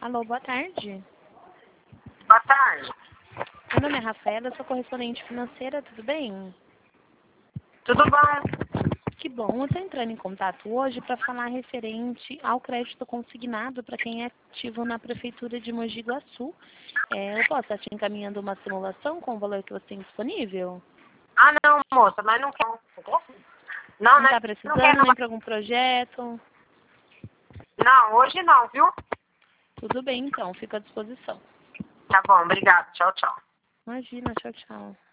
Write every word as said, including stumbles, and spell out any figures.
Alô, boa tarde. Boa tarde. Meu nome é Rafaela, eu sou correspondente financeira, tudo bem? Tudo bom? Que bom, eu estou entrando em contato hoje para falar referente ao crédito consignado para quem é ativo na Prefeitura de Mogi Guaçu. É, eu posso estar te encaminhando uma simulação com o valor que você tem disponível? Ah, não, moça, mas não quero. Não, Não né? está Não quero. precisando nem para algum projeto? Não, hoje não, viu? Tudo bem, então, fico à disposição. Tá bom, obrigado. Tchau, tchau. Imagina, tchau, tchau.